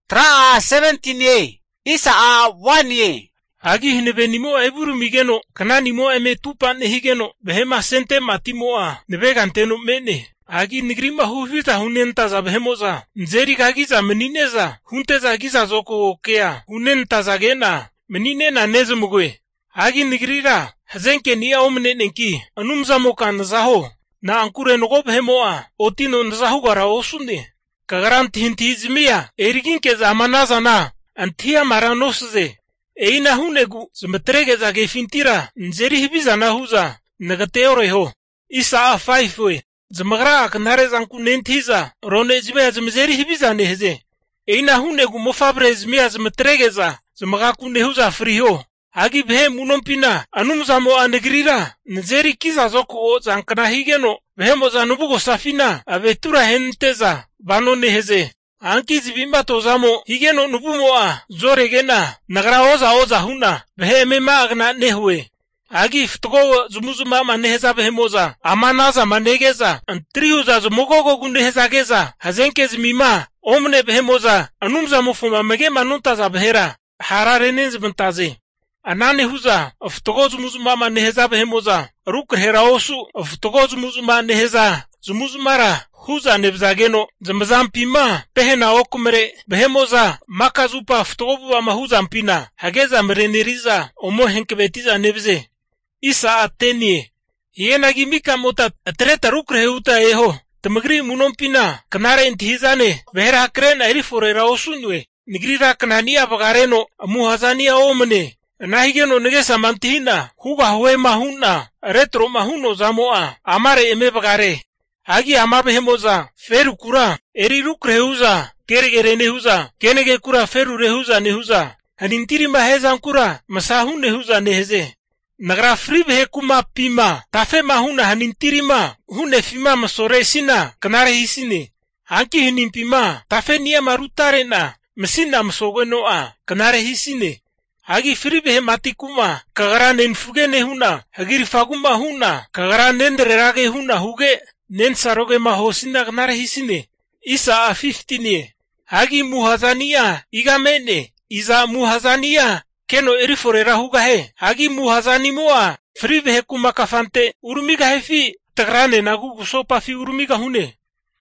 Tra 17 ye. Isa 1 ye. Agi hinebenimo eburu migeno kananimo eme tupan higeno behema sente matimoa nebeganteno mene. Agi nigrima huvita hunentaza behemoza nzeri kagiza menineza hunteza giza zoko okea hunentaza gena menine nezumugwe. Agi nigrira hazenke niya omne nenki anumzamo kanzaho na ankure nogo behemoa otino nzahu gara osune kagaranti hintizimia eriginke zamanaza na antia maranosze eina hunegu zmetrege gefintira nzeri hibiza na huza negateoreho isa 5 we zmagra aknare zanku nentiza rone zibya zmzeri hibiza nehze eina hunegu mofabre zmia zmetregeza zmaga kunehuza friho agi behe munompina anumzamo anegrira nzeri kiza zoko zankana higeno behemo zanubugo safina abetura henteza bano nehze anki zibimba tozamo higeno nubumoa zoregena nagra oza huna beheme magna nehwe agi ftgo zumuzuma maneheza behemoza amanaza manegeza antriuza zumugogo guneheza geza hazenke zimima omne behemoza anumzamo fuma mege manuntaza behera hararenen zbentaze anane huza ftgo zumuzuma maneheza behemoza rukrehera osu ftgo zumuzuma neheza zumuzumara huza nebzageno zamzampima pehena okumere behemoza makazupa ftobuwa mahuza mpina hageza mreneriza omo henkebetiza nebze isa atenie yena gimika mota atreta rukreheuta eho tmagri munompina kanare intihizane behera krena eriforera osunwe nigrira kanania bagareno muhazania omne nahigeno negesa mantihina huga huwe mahuna retro mahuno zamoa amare eme bagare agi amabehemoza feru kura eri rukreuza geregere nehuza kenege kura feru rehuza nehuza hanintiri mahezan kura masahu nehuza nehze nagra fribe kuma pima tafe mahuna hanintiri ma hune fima masoresina kanare hisine anki hinimpima tafe niya marutare na mesina msogeno a kanare hisine agi fribe matikuma kagara nenfuge nehuna hagiri faguma huna kagara nendrerage huna huge nen saroge mahosina gnare hisine isa 15 hagi muhazania igamene iza muhazania keno eriforera hugahe hagi muhazani moa fribe kuma kafante urumiga hefi tagrane nagu sopa fi urumiga hune